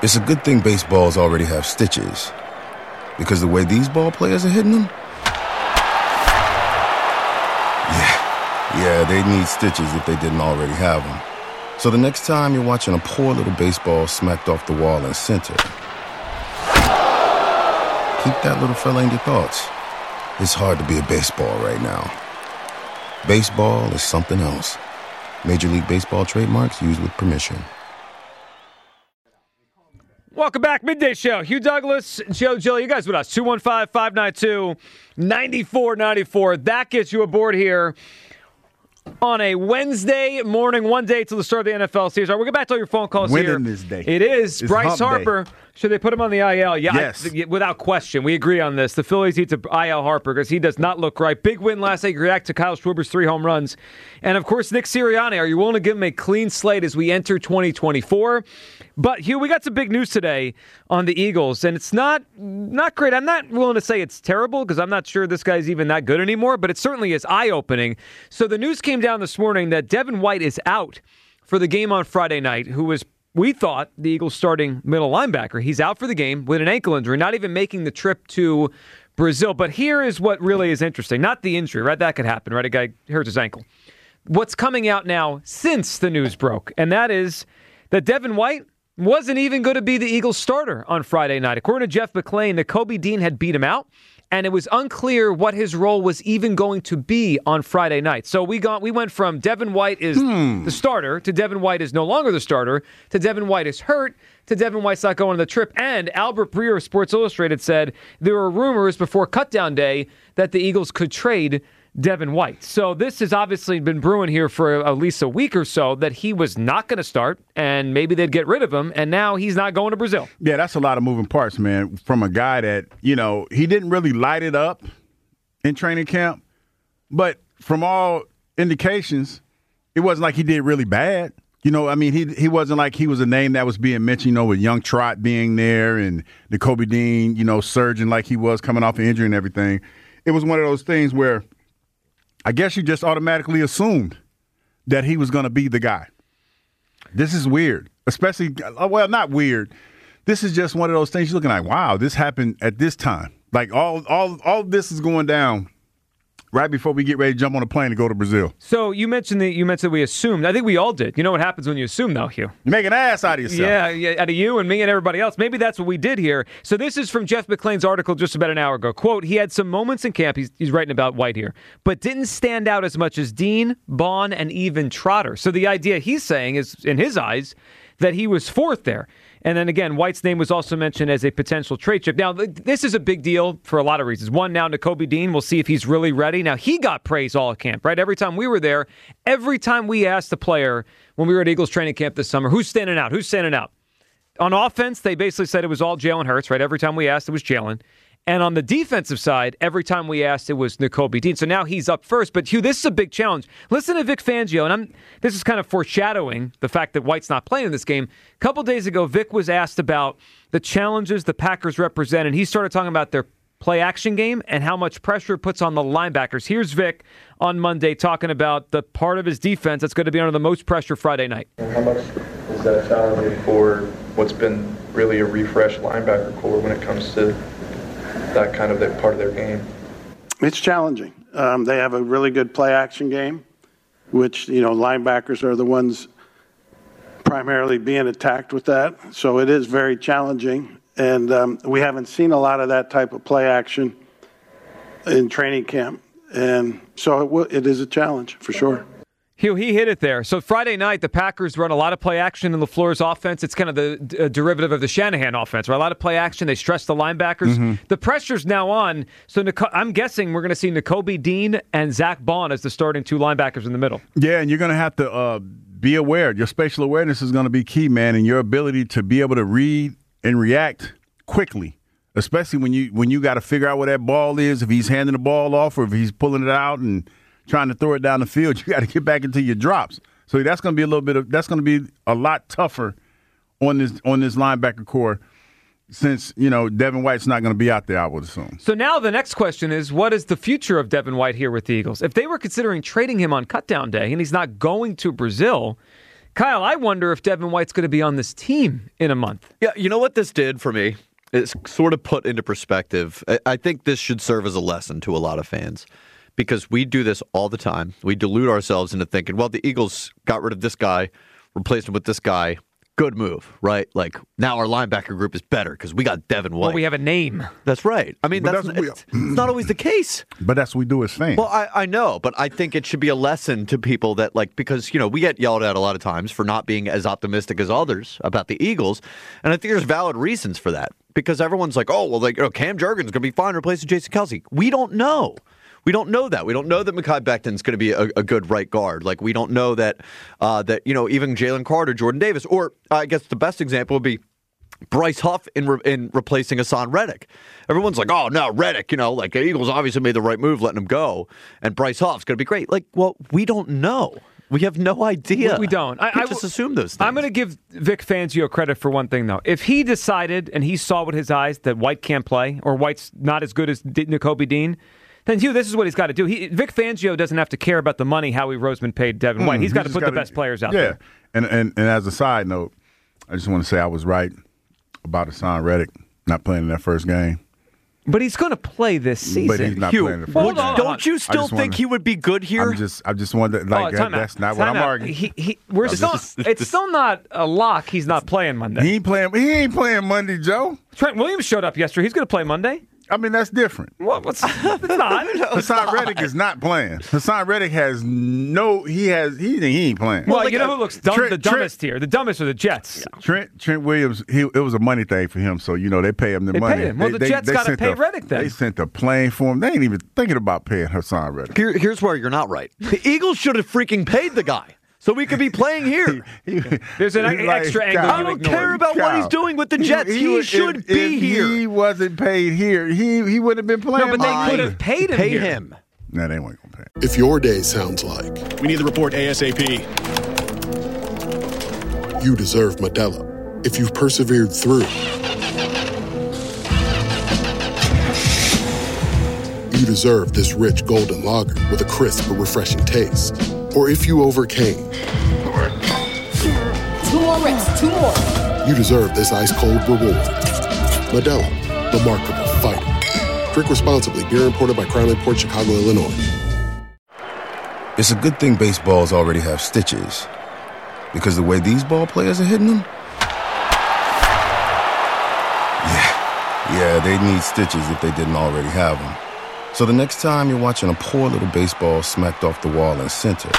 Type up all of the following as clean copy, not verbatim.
It's a good thing baseballs already have stitches, because the way these ball players are hitting them, yeah, they need stitches if they didn't already have them. So the next time you're watching a poor little baseball smacked off the wall in center, keep that little fella in your thoughts. It's hard to be a baseball right now. Baseball is something else. Major League Baseball trademarks used with permission. Welcome back, Midday Show. Hugh Douglas, Joe Gill, you guys with us. 215-592-9494. That gets you aboard here on a Wednesday morning, one day till the start of the NFL season. All right, we'll get back to all your phone calls here. Winning this day. It is. It's Bryce hump Harper. day. Should they put him on the IL? Yeah, yes. Without question. We agree on this. The Phillies need to IL Harper because he does not look right. Big win last night. React to Kyle Schwarber's 3 home runs. And, of course, Nick Sirianni. Are you willing to give him a clean slate as we enter 2024? But, Hugh, we got some big news today on the Eagles, and it's not great. I'm not willing to say it's terrible because I'm not sure this guy's even that good anymore, but it certainly is eye-opening. So the news came down this morning that Devin White is out for the game on Friday night, who was, we thought, the Eagles' starting middle linebacker. He's out for the game with an ankle injury, not even making the trip to Brazil. But here is what really is interesting. Not the injury, right? That could happen, right? A guy hurts his ankle. What's coming out now since the news broke, and that is that Devin White wasn't even going to be the Eagles starter on Friday night. According to Jeff McLean, Nakobe Dean had beat him out, and it was unclear what his role was even going to be on Friday night. So we went from Devin White is the starter to Devin White is no longer the starter to Devin White is hurt to Devin White's not going on the trip. And Albert Breer of Sports Illustrated said there were rumors before cutdown day that the Eagles could trade Devin White. So this has obviously been brewing here for at least a week or so that he was not going to start and maybe they'd get rid of him, and now he's not going to Brazil. Yeah, that's a lot of moving parts, man, from a guy that, he didn't really light it up in training camp, but from all indications, it wasn't like he did really bad. He wasn't like he was a name that was being mentioned, with Young Trot being there and Nakobe Dean, surging like he was coming off an injury and everything. It was one of those things where I guess you just automatically assumed that he was going to be the guy. This is weird, especially, well, not weird. This is just one of those things you're looking like, wow, this happened at this time. Like all this is going down right before we get ready to jump on a plane to go to Brazil. So you mentioned that we assumed. I think we all did. You know what happens when you assume, though, Hugh? You make an ass out of yourself. Yeah, out of you and me and everybody else. Maybe that's what we did here. So this is from Jeff McLean's article just about an hour ago. Quote, he had some moments in camp, he's writing about White here, but didn't stand out as much as Dean, Bond, and even Trotter. So the idea he's saying is, in his eyes, that he was fourth there. And then again, White's name was also mentioned as a potential trade chip. Now, this is a big deal for a lot of reasons. One, now Nakobe Dean, we'll see if he's really ready. Now, he got praise all at camp, right? Every time we were there, every time we asked the player when we were at Eagles training camp this summer, who's standing out? Who's standing out? On offense, they basically said it was all Jalen Hurts, right? Every time we asked, it was Jalen. And on the defensive side, every time we asked, it was Nakobe Dean. So now he's up first. But, Hugh, this is a big challenge. Listen to Vic Fangio, and this is kind of foreshadowing the fact that White's not playing in this game. A couple days ago, Vic was asked about the challenges the Packers represent, and he started talking about their play-action game and how much pressure it puts on the linebackers. Here's Vic on Monday talking about the part of his defense that's going to be under the most pressure Friday night. How much is that challenging for what's been really a refreshed linebacker core when it comes to that kind of part of their game? It's challenging. They have a really good play-action game, which, linebackers are the ones primarily being attacked with that. So it is very challenging. And we haven't seen a lot of that type of play-action in training camp. And so it is a challenge for sure. Hugh, he hit it there. So Friday night, the Packers run a lot of play action in LaFleur's offense. It's kind of the derivative of the Shanahan offense, right? A lot of play action. They stress the linebackers. Mm-hmm. The pressure's now on. So I'm guessing we're going to see Nakobe Dean and Zach Bond as the starting two linebackers in the middle. Yeah, and you're going to have to be aware. Your spatial awareness is going to be key, man, and your ability to be able to read and react quickly, especially when you got to figure out where that ball is, if he's handing the ball off or if he's pulling it out and trying to throw it down the field. You got to get back into your drops. So that's going to be that's going to be a lot tougher on this linebacker core since, Devin White's not going to be out there, I would assume. So now the next question is, what is the future of Devin White here with the Eagles? If they were considering trading him on cutdown day and he's not going to Brazil, Kyle, I wonder if Devin White's going to be on this team in a month. Yeah, you know what this did for me? It's sort of put into perspective. I think this should serve as a lesson to a lot of fans because we do this all the time. We delude ourselves into thinking, well, the Eagles got rid of this guy, replaced him with this guy. Good move, right? Like, now our linebacker group is better because we got Devin White. Well, we have a name. That's right. I mean, it's not always the case. But that's what we do as fans. Well, I know, but I think it should be a lesson to people that, like, because, we get yelled at a lot of times for not being as optimistic as others about the Eagles. And I think there's valid reasons for that because everyone's like, oh, well, Cam Jurgens going to be fine replacing Jason Kelce. We don't know. We don't know that. We don't know that Mekhi Becton's going to be a good right guard. Like, we don't know that, even Jalen Carter, Jordan Davis, or I guess the best example would be Bryce Huff in replacing Hassan Reddick. Everyone's like, oh, no, Reddick, the Eagles obviously made the right move letting him go, and Bryce Huff's going to be great. Like, well, we don't know. We have no idea. We don't. I just assume those things. I'm going to give Vic Fangio credit for one thing, though. If he decided and he saw with his eyes that White can't play or White's not as good as Nakobe Dean, then, Hugh, this is what he's got to do. Vic Fangio doesn't have to care about the money Howie Roseman paid Devin White. He's got to put the best players out there. Yeah, and as a side note, I just want to say I was right about Hassan Reddick not playing in that first game. But he's going to play this season. But he's not playing in the first game. Don't you still think he would be good here? I just wanted to, that's not what I'm arguing. It's still not a lock he's not playing Monday. He ain't playing Monday, Joe. Trent Williams showed up yesterday. He's going to play Monday. I mean, that's different. It's not. Hassan Reddick is not playing. Hassan Reddick he ain't playing. Well, you know who looks dumb, the dumbest here? The dumbest are the Jets. Trent Williams, it was a money thing for him, so, they pay him the money. Paid him. Well, the Jets got to pay Reddick then. They sent a plane for him. They ain't even thinking about paying Hassan Reddick. Here's where you're not right. The Eagles should have freaking paid the guy. So we could be playing here. There's an extra angle. I don't care about what he's doing with the Jets. He should be here. If he wasn't paid here, he would have been playing. No, but they could have paid him. No, they weren't going to pay him. If your day sounds like we need the report ASAP, you deserve Modelo. If you've persevered through, you deserve this rich golden lager with a crisp but refreshing taste. Or if you overcame. 2 more reps, 2 more. You deserve this ice-cold reward. Modelo, the Remarkable Fighter. Drink responsibly. Beer imported by Crown Imports, Chicago, Illinois. It's a good thing baseballs already have stitches. Because the way these ball players are hitting them, yeah, they'd need stitches if they didn't already have them. So the next time you're watching a poor little baseball smacked off the wall in center,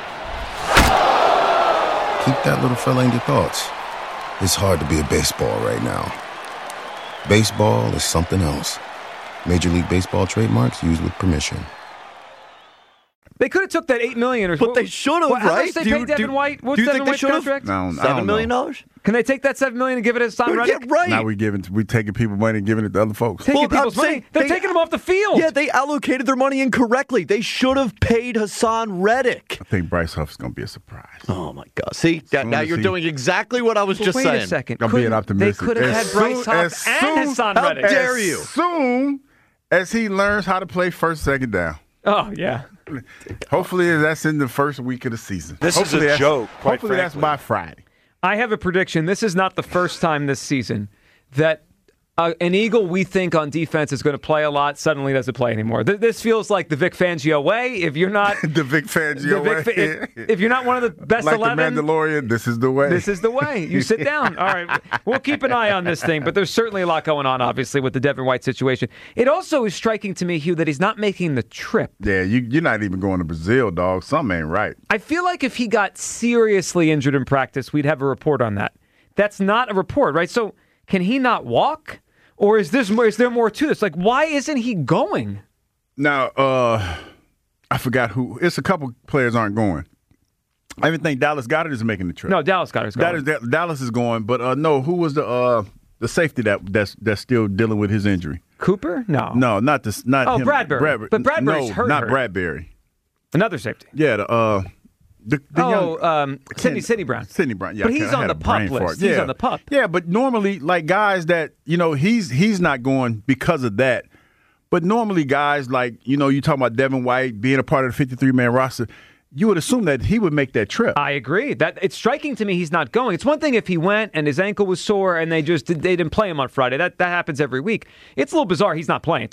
keep that little fella in your thoughts. It's hard to be a baseball right now. Baseball is something else. Major League Baseball trademarks used with permission. They could have took that $8 million, but they should have, right? How much they paid Devin White? What's Devin White's contract? $7 million? Can they take that $7 million and give it to Hassan Reddick? Yeah, right. Now we taking people money and giving it to other folks. Taking people's money? They're taking them off the field. Yeah, they allocated their money incorrectly. They should have paid Hassan Reddick. I think Bryce Huff's going to be a surprise. Oh, my God. See, now you're doing exactly what I was just saying. Wait a second. I'm being optimistic. They could have had Bryce Huff and Hassan Reddick. How dare you? As soon as he learns how to play first, second down. Oh, yeah. Hopefully that's in the first week of the season. This is a joke, quite Hopefully that's by Friday. I have a prediction. This is not the first time this season that an Eagle we think on defense is going to play a lot suddenly doesn't play anymore. This feels like the Vic Fangio way. If you're not the Vic Fangio way, if you're not one of the best like 11, the Mandalorian, this is the way. This is the way. You sit down. All right, we'll keep an eye on this thing. But there's certainly a lot going on, obviously, with the Devin White situation. It also is striking to me, Hugh, that he's not making the trip. Yeah, you're not even going to Brazil, dog. Something ain't right. I feel like if he got seriously injured in practice, we'd have a report on that. That's not a report, right? So can he not walk? Or is there more to this? Like, why isn't he going? Now, I forgot who. It's a couple players aren't going. I even think Dallas Goedert is making the trip. No, Dallas Goedert's going. Dallas is going, but no, who was the safety that's still dealing with his injury? Cooper? No, not him. Bradbury. But Bradbury's hurt. Not Bradbury. Another safety. Yeah, Sidney Brown. Sidney Brown, yeah. But he's on the PUP list. He's on the PUP. Yeah, but normally, like guys that, he's not going because of that. But normally guys like, you talking about Devin White being a part of the 53-man roster, you would assume that he would make that trip. I agree. That it's striking to me he's not going. It's one thing if he went and his ankle was sore and they didn't play him on Friday. That happens every week. It's a little bizarre he's not playing.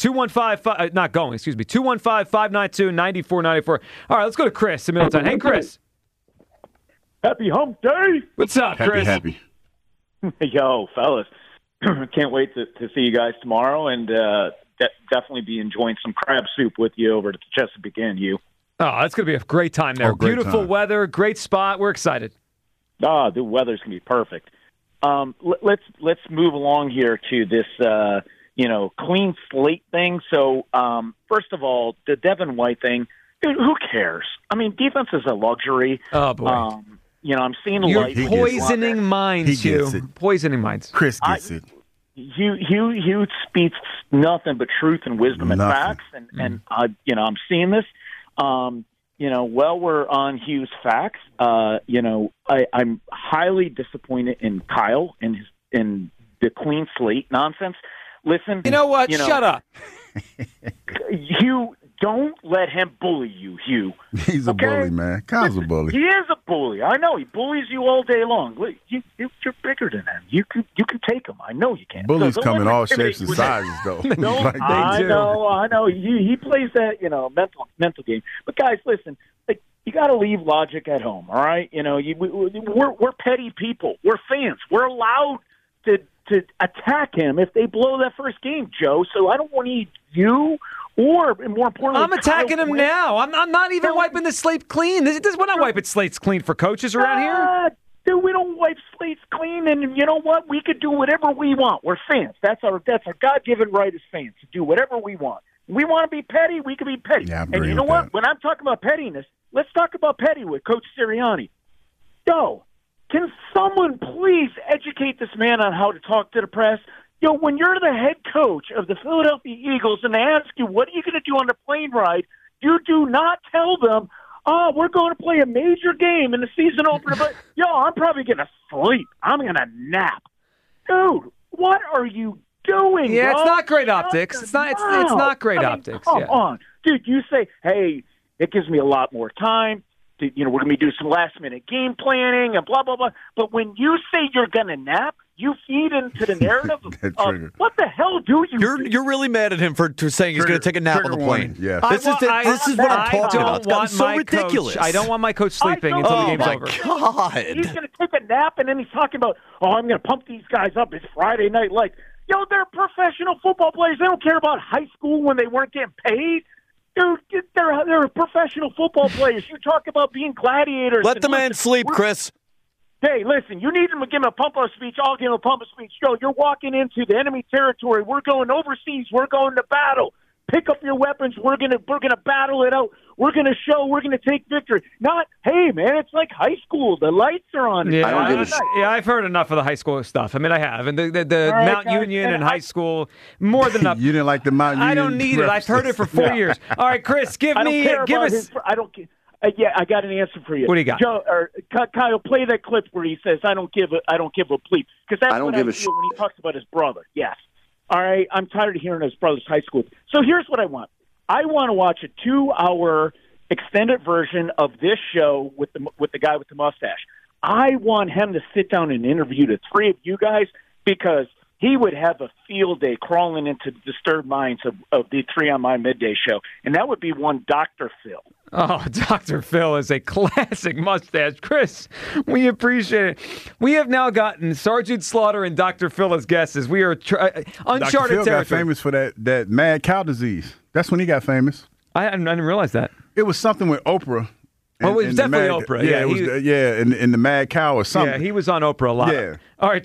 215-592-9494. All right, let's go to Chris in Middletown. Hey, Chris. Happy hump day. What's up, Chris? Happy. Yo, fellas. Can't wait to see you guys tomorrow, and definitely be enjoying some crab soup with you over at the Chesapeake Inn, you. Oh, that's going to be a great time there. Beautiful weather, great spot. We're excited. The weather's going to be perfect. Let's move along here to this, clean slate thing. So, first of all, the Devin White thing, dude, who cares? I mean, defense is a luxury. Oh, boy. I'm seeing You're light. poisoning minds, Hugh. Poisoning minds. Chris gets it. Hugh speaks nothing but truth and wisdom and facts, and I'm seeing this. While we're on Hugh's facts, I'm highly disappointed in Kyle and the clean slate nonsense. Listen, you know what? Shut up. Hugh, don't let him bully you, Hugh. He's a bully, man. Kyle's a bully. He is a bully. I know. He bullies you all day long. You're bigger than him. You can take him. I know you can. Bullies come in all shapes and sizes, though. I know. He plays that mental game. But guys, listen. You got to leave logic at home. All right. We're petty people. We're fans. We're allowed to attack him if they blow that first game, Joe. So I don't want you. Or, more importantly, I'm attacking him now. I'm not even wiping the slate clean. We're not wiping slates clean for coaches around here. Dude, we don't wipe slates clean, and you know what? We could do whatever we want. We're fans. That's our God-given right as fans to do whatever we want. We want to be petty, we can be petty. Yeah, and you know what? That. When I'm talking about pettiness, let's talk about petty with Coach Sirianni. Yo, can someone please educate this man on how to talk to the press? Yo, when you're the head coach of the Philadelphia Eagles and they ask you, what are you going to do on the plane ride, you do not tell them, we're going to play a major game in the season opener, but, I'm probably going to sleep. I'm going to nap. Dude, what are you doing, Yeah, bro? It's not great optics. It's not great optics. Come on. Dude, you say, hey, it gives me a lot more time. We're going to be doing some last-minute game planning and blah, blah, blah. But when you say you're going to nap, you feed into the narrative of what the hell do you do? You're really mad at him for saying he's going to take a nap on the plane. Yeah. This is what I'm talking about. It's gotten so ridiculous. I don't want my coach sleeping until the game's over. Oh, my God. He's going to take a nap, and then he's talking about, I'm going to pump these guys up. It's Friday night lights. Yo, they're professional football players. They don't care about high school when they weren't getting paid. Dude, they're professional football players. You talk about being gladiators. Let the man sleep, Chris. Hey, listen, you need him to give him a pump-up speech. I'll give him a pump-up speech. Joe, you're walking into the enemy territory. We're going overseas. We're going to battle. Pick up your weapons. We're gonna battle it out. We're gonna show. We're gonna take victory. Not, hey man, it's like high school. The lights are on. Yeah, I've heard enough of the high school stuff. I mean, I have, and the right, Mount Union and high school more than enough. You didn't like the Mount Union? I don't need it. I've heard it for 4 years. All right, Chris, give us. I don't. I got an answer for you. What do you got? Joe, or Kyle, play that clip where he says, "I don't give a bleep," because that's what I feel when he talks about his brother. Yes. All right, I'm tired of hearing his brother's high school. So here's what I want. I want to watch a 2-hour extended version of this show with the guy with the mustache. I want him to sit down and interview the three of you guys because he would have a field day crawling into the disturbed minds of the 3 on My Midday Show, and that would be one Dr. Phil. Oh, Dr. Phil is a classic mustache. Chris, we appreciate it. We have now gotten Sergeant Slaughter and Dr. Phil as guests. We are uncharted Dr. Phil territory. got famous for that mad cow disease. That's when he got famous. I didn't realize that. It was something with Oprah. It was definitely Oprah. Yeah, in the mad cow or something. Yeah, he was on Oprah a lot. Yeah. All right,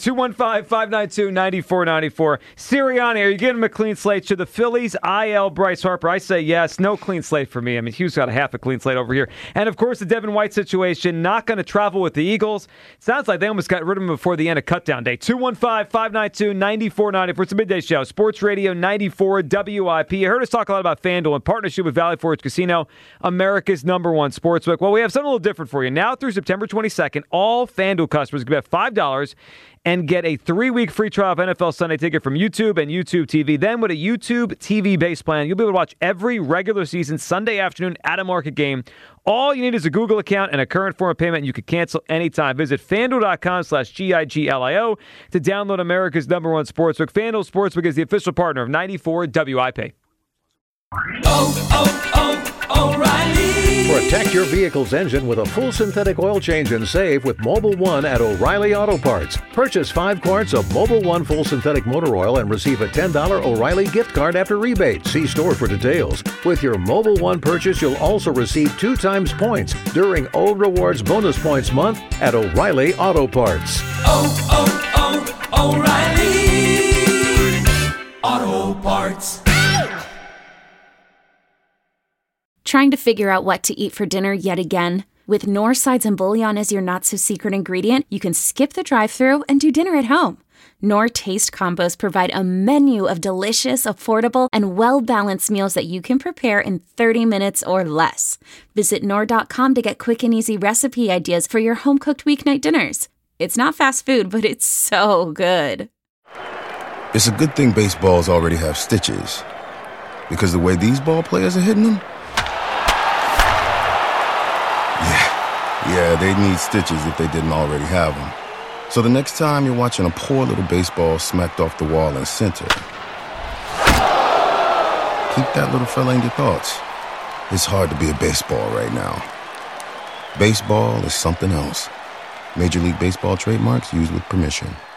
215-592-9494. Sirianni, are you giving him a clean slate? Should the Phillies IL Bryce Harper? I say yes. No clean slate for me. I mean, Hugh's got a half a clean slate over here. And, of course, the Devin White situation, not going to travel with the Eagles. Sounds like they almost got rid of him before the end of cutdown day. 215-592-9494. It's a midday show. Sports Radio 94 WIP. You heard us talk a lot about FanDuel in partnership with Valley Forge Casino, America's #1 sportsbook. Well, we have something a little different for you. Now through September 22nd, all FanDuel customers can bet $5 and get a 3-week free trial of NFL Sunday Ticket from YouTube and YouTube TV. Then with a YouTube TV base plan, you'll be able to watch every regular season Sunday afternoon at a market game. All you need is a Google account and a current form of payment, and you can cancel anytime. Visit FanDuel.com/GIGLIO to download America's #1 sportsbook. FanDuel Sportsbook is the official partner of 94 WIP. O'Reilly. Protect your vehicle's engine with a full synthetic oil change and save with Mobil 1 at O'Reilly Auto Parts. Purchase 5 quarts of Mobil 1 full synthetic motor oil and receive a $10 O'Reilly gift card after rebate. See store for details. With your Mobil 1 purchase, you'll also receive 2 times points during O Rewards Bonus Points Month at O'Reilly Auto Parts. O'Reilly Auto Parts. Trying to figure out what to eat for dinner yet again? With Knorr sides and bouillon as your not-so-secret ingredient, you can skip the drive-thru and do dinner at home. Knorr Taste Combos provide a menu of delicious, affordable, and well-balanced meals that you can prepare in 30 minutes or less. Visit Knorr.com to get quick and easy recipe ideas for your home-cooked weeknight dinners. It's not fast food, but it's so good. It's a good thing baseballs already have stitches, because the way these ball players are hitting them, yeah, they'd need stitches if they didn't already have them. So the next time you're watching a poor little baseball smacked off the wall in center, keep that little fella in your thoughts. It's hard to be a baseball right now. Baseball is something else. Major League Baseball trademarks used with permission.